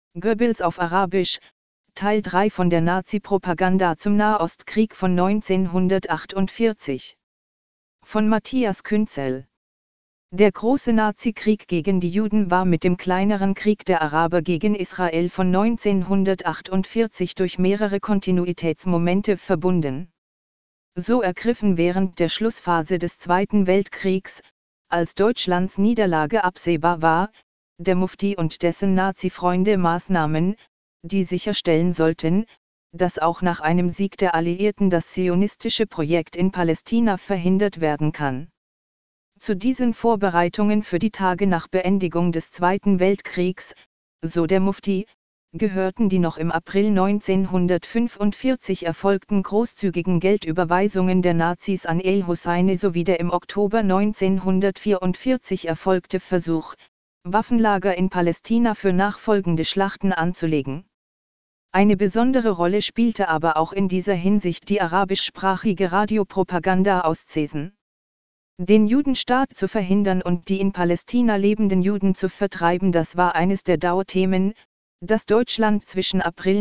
Goebbels auf Arabisch, Teil 3 von der Nazi-Propaganda zum Nahostkrieg von 1948. Von Matthias Künzel. Der große Nazi-Krieg gegen die Juden war mit dem kleineren Krieg der Araber gegen Israel von 1948 durch mehrere Kontinuitätsmomente verbunden. So ergriffen während der Schlussphase des Zweiten Weltkriegs, als Deutschlands Niederlage absehbar war, der Mufti und dessen Nazi-Freunde Maßnahmen, die sicherstellen sollten, dass auch nach einem Sieg der Alliierten das zionistische Projekt in Palästina verhindert werden kann. Zu diesen Vorbereitungen für die Tage nach Beendigung des Zweiten Weltkriegs, so der Mufti, gehörten die noch im April 1945 erfolgten großzügigen Geldüberweisungen der Nazis an el-Husseini sowie der im Oktober 1944 erfolgte Versuch, Waffenlager in Palästina für nachfolgende Schlachten anzulegen. Eine besondere Rolle spielte aber auch in dieser Hinsicht die arabischsprachige Radiopropaganda aus Cesen. Den Judenstaat zu verhindern und die in Palästina lebenden Juden zu vertreiben, das war eines der Dauerthemen, das Deutschland zwischen April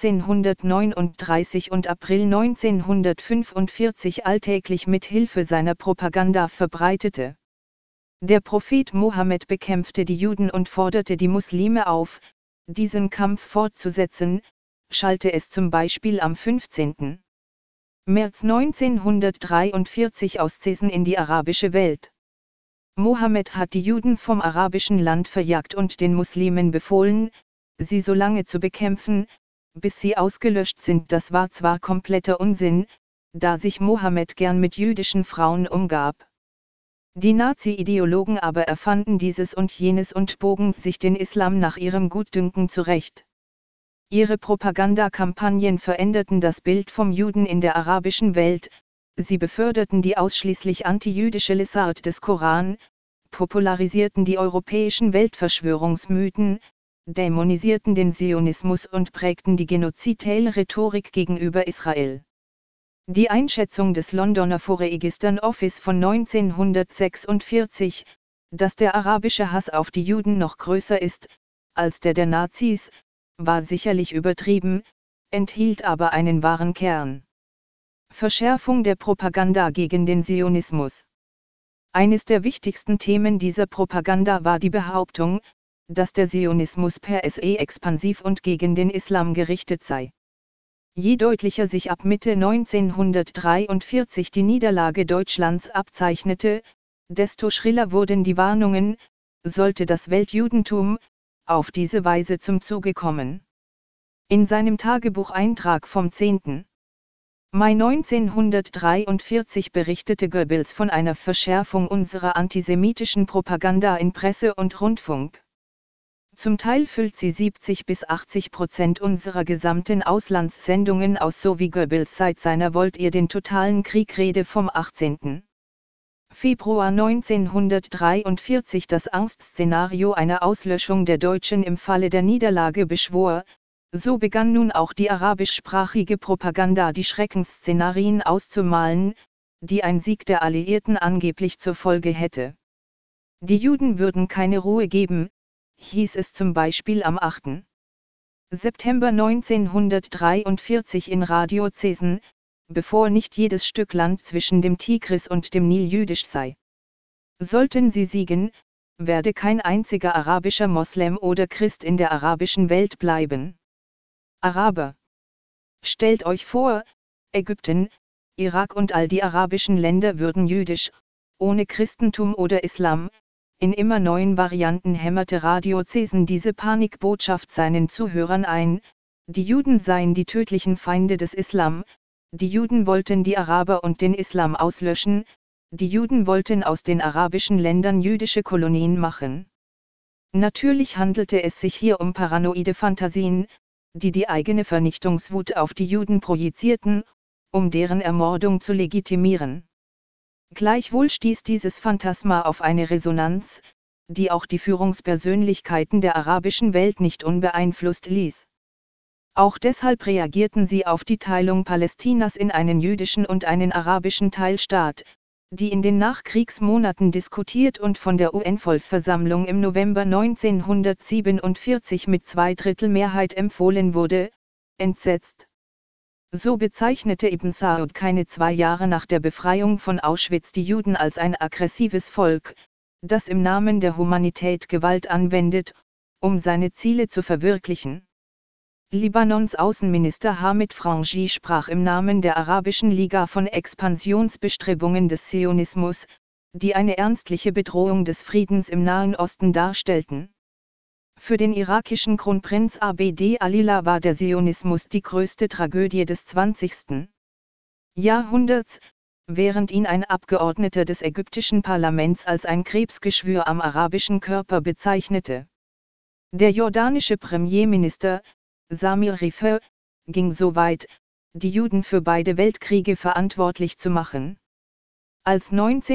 1939 und April 1945 alltäglich mit Hilfe seiner Propaganda verbreitete. Der Prophet Mohammed bekämpfte die Juden und forderte die Muslime auf, diesen Kampf fortzusetzen, schallte es zum Beispiel am 15. März 1943 aus Cesen in die arabische Welt. Mohammed hat die Juden vom arabischen Land verjagt und den Muslimen befohlen, sie so lange zu bekämpfen, bis sie ausgelöscht sind. Das war zwar kompletter Unsinn, da sich Mohammed gern mit jüdischen Frauen umgab. Die Nazi-Ideologen aber erfanden dieses und jenes und bogen sich den Islam nach ihrem Gutdünken zurecht. Ihre Propagandakampagnen veränderten das Bild vom Juden in der arabischen Welt, sie beförderten die ausschließlich antijüdische Lesart des Koran, popularisierten die europäischen Weltverschwörungsmythen, dämonisierten den Zionismus und prägten die genozitäre Rhetorik gegenüber Israel. Die Einschätzung des Londoner Foreign Office von 1946, dass der arabische Hass auf die Juden noch größer ist, als der Nazis, war sicherlich übertrieben, enthielt aber einen wahren Kern. Verschärfung der Propaganda gegen den Zionismus. Eines der wichtigsten Themen dieser Propaganda war die Behauptung, dass der Zionismus per se expansiv und gegen den Islam gerichtet sei. Je deutlicher sich ab Mitte 1943 die Niederlage Deutschlands abzeichnete, desto schriller wurden die Warnungen, sollte das Weltjudentum auf diese Weise zum Zuge kommen. In seinem Tagebucheintrag vom 10. Mai 1943 berichtete Goebbels von einer Verschärfung unserer antisemitischen Propaganda in Presse und Rundfunk. Zum Teil füllt sie 70–80% unserer gesamten Auslandssendungen aus, so wie Goebbels seit seiner Wollt ihr den totalen Krieg Rede vom 18. Februar 1943 das Angstszenario einer Auslöschung der Deutschen im Falle der Niederlage beschwor, so begann nun auch die arabischsprachige Propaganda die Schreckensszenarien auszumalen, die ein Sieg der Alliierten angeblich zur Folge hätte. Die Juden würden keine Ruhe geben, hieß es zum Beispiel am 8. September 1943 in Radio Cesen, bevor nicht jedes Stück Land zwischen dem Tigris und dem Nil jüdisch sei. Sollten sie siegen, werde kein einziger arabischer Moslem oder Christ in der arabischen Welt bleiben. Araber. Stellt euch vor, Ägypten, Irak und all die arabischen Länder würden jüdisch, ohne Christentum oder Islam. In immer neuen Varianten hämmerte Radio Cesen diese Panikbotschaft seinen Zuhörern ein, die Juden seien die tödlichen Feinde des Islam, die Juden wollten die Araber und den Islam auslöschen, die Juden wollten aus den arabischen Ländern jüdische Kolonien machen. Natürlich handelte es sich hier um paranoide Fantasien, die die eigene Vernichtungswut auf die Juden projizierten, um deren Ermordung zu legitimieren. Gleichwohl stieß dieses Phantasma auf eine Resonanz, die auch die Führungspersönlichkeiten der arabischen Welt nicht unbeeinflusst ließ. Auch deshalb reagierten sie auf die Teilung Palästinas in einen jüdischen und einen arabischen Teilstaat, die in den Nachkriegsmonaten diskutiert und von der UN-Vollversammlung im November 1947 mit 2/3 Mehrheit empfohlen wurde, entsetzt. So bezeichnete Ibn Saud keine 2 Jahre nach der Befreiung von Auschwitz die Juden als ein aggressives Volk, das im Namen der Humanität Gewalt anwendet, um seine Ziele zu verwirklichen. Libanons Außenminister Hamid Frangi sprach im Namen der Arabischen Liga von Expansionsbestrebungen des Zionismus, die eine ernstliche Bedrohung des Friedens im Nahen Osten darstellten. Für den irakischen Kronprinz Abd Alila war der Zionismus die größte Tragödie des 20. Jahrhunderts, während ihn ein Abgeordneter des ägyptischen Parlaments als ein Krebsgeschwür am arabischen Körper bezeichnete. Der jordanische Premierminister, Samir Rifai, ging so weit, die Juden für beide Weltkriege verantwortlich zu machen. Als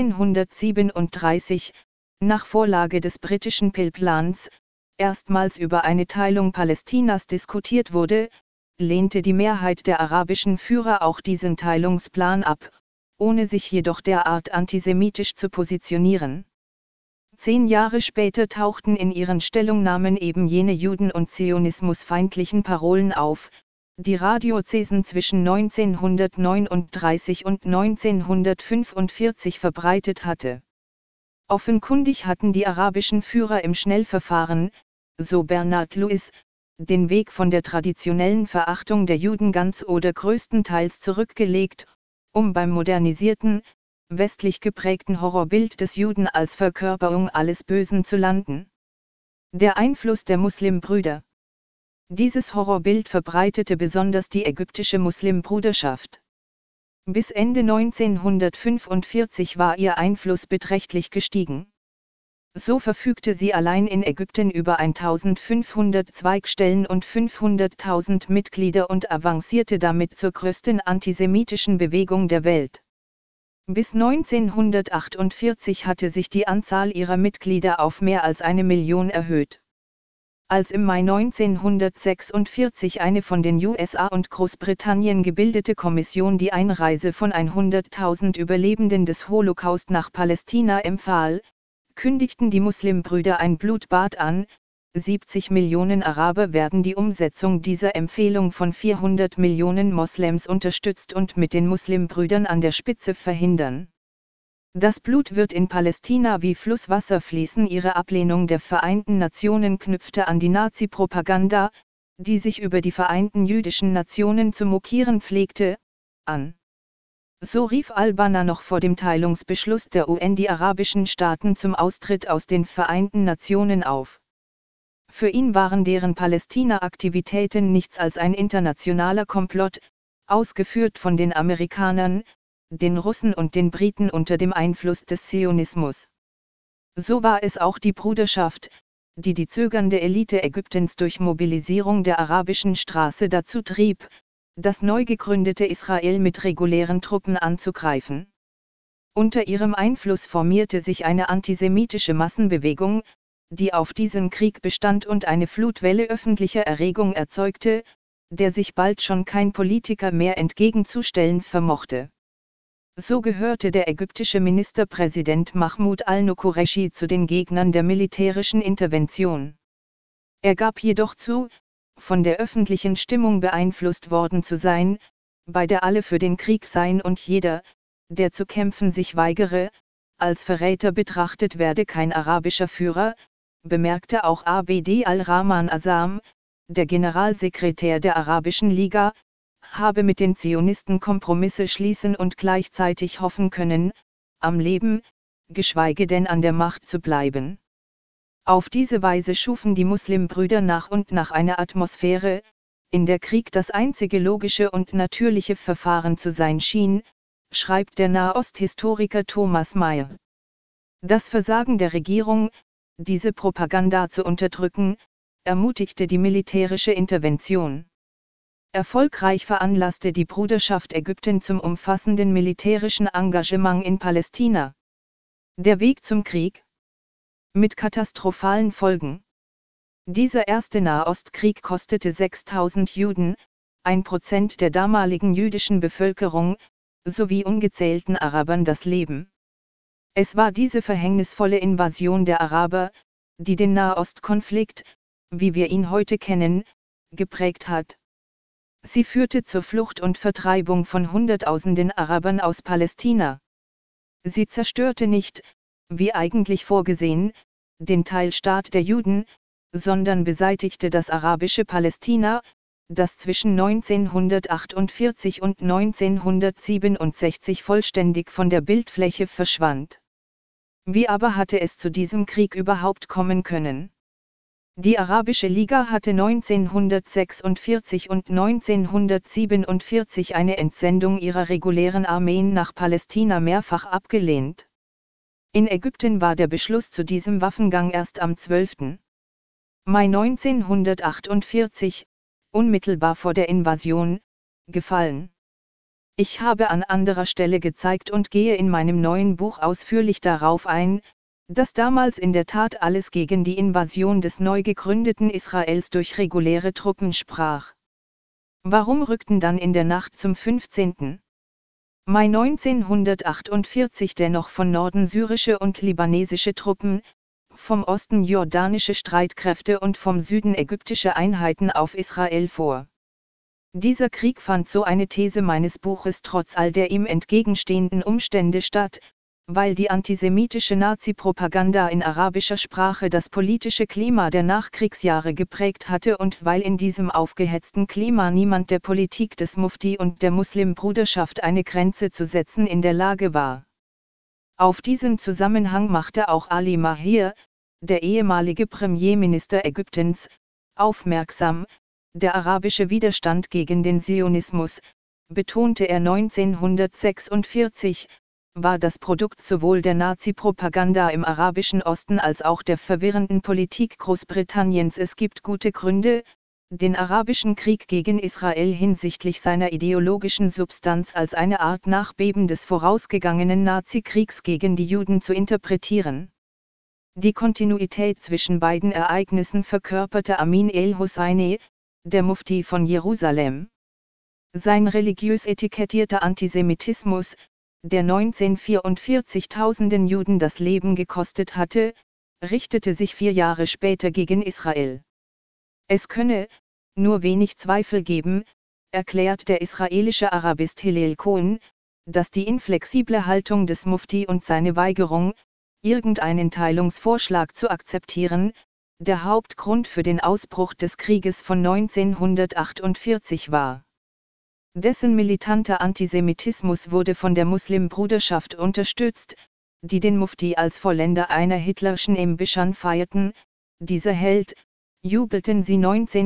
1937, nach Vorlage des britischen Pell-Plans, erstmals über eine Teilung Palästinas diskutiert wurde, lehnte die Mehrheit der arabischen Führer auch diesen Teilungsplan ab, ohne sich jedoch derart antisemitisch zu positionieren. 10 Jahre später tauchten in ihren Stellungnahmen eben jene Juden- und zionismusfeindlichen Parolen auf, die Radiozesen zwischen 1939 und 1945 verbreitet hatte. Offenkundig hatten die arabischen Führer im Schnellverfahren, so Bernard Lewis, den Weg von der traditionellen Verachtung der Juden ganz oder größtenteils zurückgelegt, um beim modernisierten, westlich geprägten Horrorbild des Juden als Verkörperung alles Bösen zu landen. Der Einfluss der Muslimbrüder. Dieses Horrorbild verbreitete besonders die ägyptische Muslimbruderschaft. Bis Ende 1945 war ihr Einfluss beträchtlich gestiegen. So verfügte sie allein in Ägypten über 1500 Zweigstellen und 500.000 Mitglieder und avancierte damit zur größten antisemitischen Bewegung der Welt. Bis 1948 hatte sich die Anzahl ihrer Mitglieder auf mehr als 1 Million erhöht. Als im Mai 1946 eine von den USA und Großbritannien gebildete Kommission die Einreise von 100.000 Überlebenden des Holocaust nach Palästina empfahl, kündigten die Muslimbrüder ein Blutbad an. 70 Millionen Araber werden die Umsetzung dieser Empfehlung von 400 Millionen Moslems unterstützt und mit den Muslimbrüdern an der Spitze verhindern. Das Blut wird in Palästina wie Flusswasser fließen. Ihre Ablehnung der Vereinten Nationen knüpfte an die Nazi-Propaganda, die sich über die Vereinten Jüdischen Nationen zu mokieren pflegte, an. So rief al-Banna noch vor dem Teilungsbeschluss der UN die arabischen Staaten zum Austritt aus den Vereinten Nationen auf. Für ihn waren deren Palästina-Aktivitäten nichts als ein internationaler Komplott, ausgeführt von den Amerikanern, den Russen und den Briten unter dem Einfluss des Zionismus. So war es auch die Bruderschaft, die die zögernde Elite Ägyptens durch Mobilisierung der arabischen Straße dazu trieb, das neu gegründete Israel mit regulären Truppen anzugreifen. Unter ihrem Einfluss formierte sich eine antisemitische Massenbewegung, die auf diesen Krieg bestand und eine Flutwelle öffentlicher Erregung erzeugte, der sich bald schon kein Politiker mehr entgegenzustellen vermochte. So gehörte der ägyptische Ministerpräsident Mahmoud al-Qureshi zu den Gegnern der militärischen Intervention. Er gab jedoch zu, von der öffentlichen Stimmung beeinflusst worden zu sein, bei der alle für den Krieg seien und jeder, der zu kämpfen sich weigere, als Verräter betrachtet werde. Kein arabischer Führer, bemerkte auch Abd al-Rahman Azam, der Generalsekretär der Arabischen Liga, habe mit den Zionisten Kompromisse schließen und gleichzeitig hoffen können, am Leben, geschweige denn an der Macht zu bleiben. Auf diese Weise schufen die Muslimbrüder nach und nach eine Atmosphäre, in der Krieg das einzige logische und natürliche Verfahren zu sein schien, schreibt der Nahosthistoriker Thomas Meyer. Das Versagen der Regierung, diese Propaganda zu unterdrücken, ermutigte die militärische Intervention. Erfolgreich veranlasste die Bruderschaft Ägypten zum umfassenden militärischen Engagement in Palästina. Der Weg zum Krieg? Mit katastrophalen Folgen. Dieser erste Nahostkrieg kostete 6.000 Juden, 1% der damaligen jüdischen Bevölkerung, sowie ungezählten Arabern das Leben. Es war diese verhängnisvolle Invasion der Araber, die den Nahostkonflikt, wie wir ihn heute kennen, geprägt hat. Sie führte zur Flucht und Vertreibung von Hunderttausenden Arabern aus Palästina. Sie zerstörte nicht, wie eigentlich vorgesehen, den Teilstaat der Juden, sondern beseitigte das arabische Palästina, das zwischen 1948 und 1967 vollständig von der Bildfläche verschwand. Wie aber hatte es zu diesem Krieg überhaupt kommen können? Die Arabische Liga hatte 1946 und 1947 eine Entsendung ihrer regulären Armeen nach Palästina mehrfach abgelehnt. In Ägypten war der Beschluss zu diesem Waffengang erst am 12. Mai 1948, unmittelbar vor der Invasion, gefallen. Ich habe an anderer Stelle gezeigt und gehe in meinem neuen Buch ausführlich darauf ein, dass damals in der Tat alles gegen die Invasion des neu gegründeten Israels durch reguläre Truppen sprach. Warum rückten dann in der Nacht zum 15. Mai 1948 dennoch von Norden syrische und libanesische Truppen, vom Osten jordanische Streitkräfte und vom Süden ägyptische Einheiten auf Israel vor? Dieser Krieg fand, so eine These meines Buches, trotz all der ihm entgegenstehenden Umstände statt, weil die antisemitische Nazi-Propaganda in arabischer Sprache das politische Klima der Nachkriegsjahre geprägt hatte und weil in diesem aufgehetzten Klima niemand der Politik des Mufti und der Muslimbruderschaft eine Grenze zu setzen in der Lage war. Auf diesen Zusammenhang machte auch Ali Mahir, der ehemalige Premierminister Ägyptens, aufmerksam. Der arabische Widerstand gegen den Zionismus, betonte er 1946, war das Produkt sowohl der Nazi-Propaganda im arabischen Osten als auch der verwirrenden Politik Großbritanniens. Es gibt gute Gründe, den arabischen Krieg gegen Israel hinsichtlich seiner ideologischen Substanz als eine Art Nachbeben des vorausgegangenen Nazi-Kriegs gegen die Juden zu interpretieren. Die Kontinuität zwischen beiden Ereignissen verkörperte Amin el-Husseini, der Mufti von Jerusalem. Sein religiös etikettierter Antisemitismus, der 1944 Tausenden Juden das Leben gekostet hatte, richtete sich 4 Jahre später gegen Israel. Es könne nur wenig Zweifel geben, erklärt der israelische Arabist Hillel Cohen, dass die inflexible Haltung des Mufti und seine Weigerung, irgendeinen Teilungsvorschlag zu akzeptieren, der Hauptgrund für den Ausbruch des Krieges von 1948 war. Dessen militanter Antisemitismus wurde von der Muslimbruderschaft unterstützt, die den Mufti als Vollender einer hitlerischen Ambition feierten. Dieser Held, jubelten sie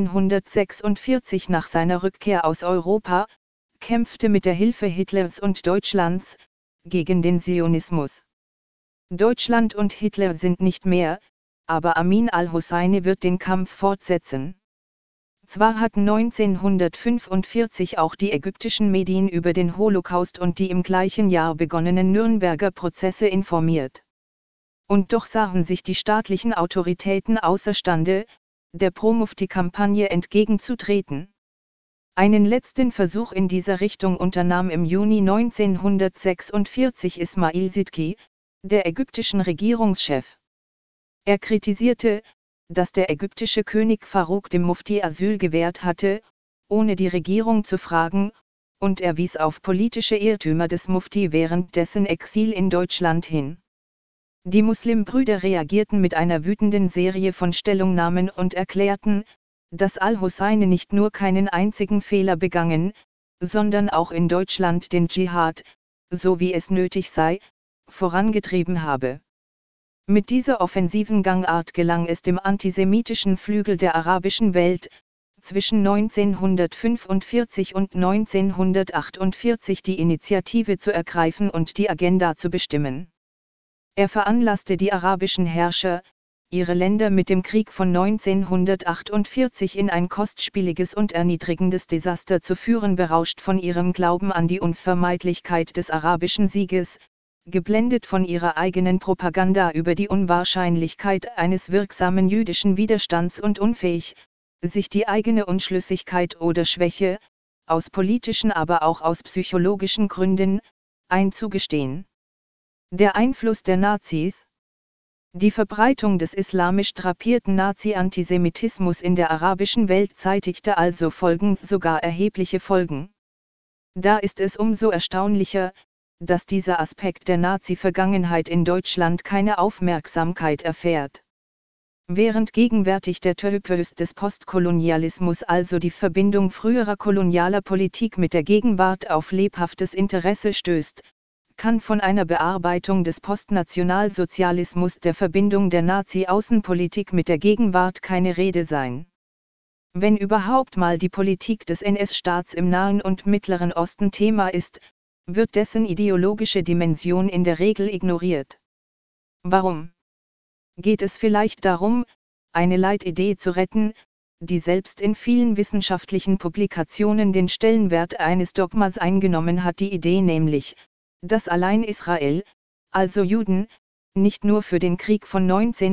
1946 nach seiner Rückkehr aus Europa, kämpfte mit der Hilfe Hitlers und Deutschlands gegen den Zionismus. Deutschland und Hitler sind nicht mehr, aber Amin al-Husseini wird den Kampf fortsetzen. Zwar hatten 1945 auch die ägyptischen Medien über den Holocaust und die im gleichen Jahr begonnenen Nürnberger Prozesse informiert. Und doch sahen sich die staatlichen Autoritäten außerstande, der Pro-Mufti-Kampagne entgegenzutreten. Einen letzten Versuch in dieser Richtung unternahm im Juni 1946 Ismail Sidki, der ägyptischen Regierungschef. Er kritisierte, dass der ägyptische König Farouk dem Mufti Asyl gewährt hatte, ohne die Regierung zu fragen, und er wies auf politische Irrtümer des Mufti während dessen Exil in Deutschland hin. Die Muslimbrüder reagierten mit einer wütenden Serie von Stellungnahmen und erklärten, dass al-Husseini nicht nur keinen einzigen Fehler begangen, sondern auch in Deutschland den Dschihad, so wie es nötig sei, vorangetrieben habe. Mit dieser offensiven Gangart gelang es dem antisemitischen Flügel der arabischen Welt, zwischen 1945 und 1948 die Initiative zu ergreifen und die Agenda zu bestimmen. Er veranlasste die arabischen Herrscher, ihre Länder mit dem Krieg von 1948 in ein kostspieliges und erniedrigendes Desaster zu führen, berauscht von ihrem Glauben an die Unvermeidlichkeit des arabischen Sieges, geblendet von ihrer eigenen Propaganda über die Unwahrscheinlichkeit eines wirksamen jüdischen Widerstands und unfähig, sich die eigene Unschlüssigkeit oder Schwäche, aus politischen aber auch aus psychologischen Gründen, einzugestehen. Der Einfluss der Nazis. Die Verbreitung des islamisch drapierten Nazi-Antisemitismus in der arabischen Welt zeitigte also Folgen, sogar erhebliche Folgen. Da ist es umso erstaunlicher, dass dieser Aspekt der Nazi-Vergangenheit in Deutschland keine Aufmerksamkeit erfährt. Während gegenwärtig der Typus des Postkolonialismus, also die Verbindung früherer kolonialer Politik mit der Gegenwart, auf lebhaftes Interesse stößt, kann von einer Bearbeitung des Postnationalsozialismus, der Verbindung der Nazi-Außenpolitik mit der Gegenwart, keine Rede sein. Wenn überhaupt mal die Politik des NS-Staats im Nahen und Mittleren Osten Thema ist, wird dessen ideologische Dimension in der Regel ignoriert. Warum? Geht es vielleicht darum, eine Leitidee zu retten, die selbst in vielen wissenschaftlichen Publikationen den Stellenwert eines Dogmas eingenommen hat, die Idee nämlich, dass allein Israel, also Juden, nicht nur für den Krieg von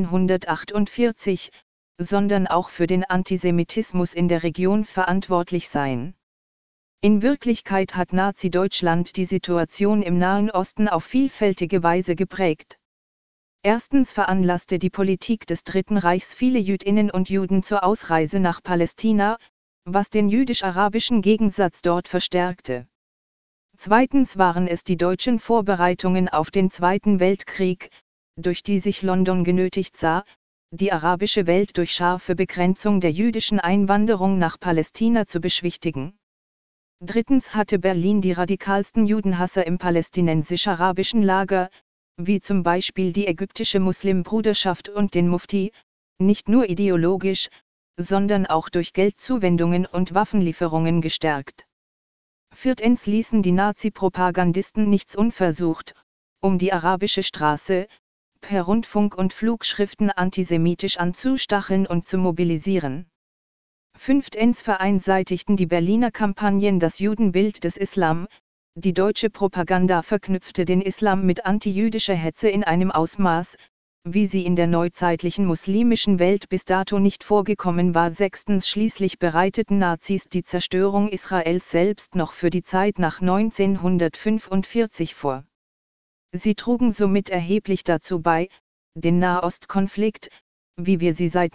1948, sondern auch für den Antisemitismus in der Region verantwortlich seien. In Wirklichkeit hat Nazi-Deutschland die Situation im Nahen Osten auf vielfältige Weise geprägt. Erstens veranlasste die Politik des Dritten Reichs viele Jüdinnen und Juden zur Ausreise nach Palästina, was den jüdisch-arabischen Gegensatz dort verstärkte. Zweitens waren es die deutschen Vorbereitungen auf den Zweiten Weltkrieg, durch die sich London genötigt sah, die arabische Welt durch scharfe Begrenzung der jüdischen Einwanderung nach Palästina zu beschwichtigen. Drittens hatte Berlin die radikalsten Judenhasser im palästinensisch-arabischen Lager, wie zum Beispiel die ägyptische Muslimbruderschaft und den Mufti, nicht nur ideologisch, sondern auch durch Geldzuwendungen und Waffenlieferungen gestärkt. Viertens ließen die Nazi-Propagandisten nichts unversucht, um die arabische Straße, per Rundfunk und Flugschriften antisemitisch anzustacheln und zu mobilisieren. Fünftens vereinseitigten die Berliner Kampagnen das Judenbild des Islam. Die deutsche Propaganda verknüpfte den Islam mit antijüdischer Hetze in einem Ausmaß, wie sie in der neuzeitlichen muslimischen Welt bis dato nicht vorgekommen war. Sechstens schließlich bereiteten Nazis die Zerstörung Israels selbst noch für die Zeit nach 1945 vor. Sie trugen somit erheblich dazu bei, den Nahostkonflikt, wie wir sie seit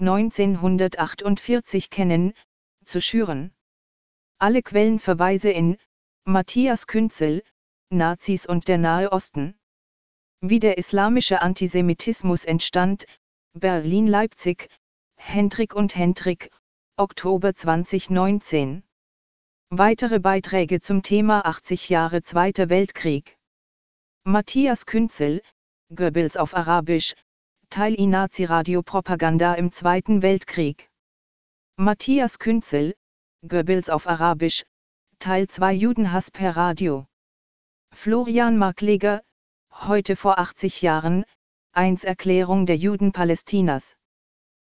1948 kennen, zu schüren. Alle Quellenverweise in Matthias Künzel, Nazis und der Nahe Osten. Wie der islamische Antisemitismus entstand, Berlin-Leipzig, Hendrik und Hendrik, Oktober 2019. Weitere Beiträge zum Thema 80 Jahre Zweiter Weltkrieg. Matthias Künzel, Goebbels auf Arabisch, Teil I Nazi-Radio-Propaganda im Zweiten Weltkrieg. Matthias Künzel, Goebbels auf Arabisch, Teil 2 Judenhass per Radio. Florian Markleger, heute vor 80 Jahren, 1 Erklärung der Juden Palästinas.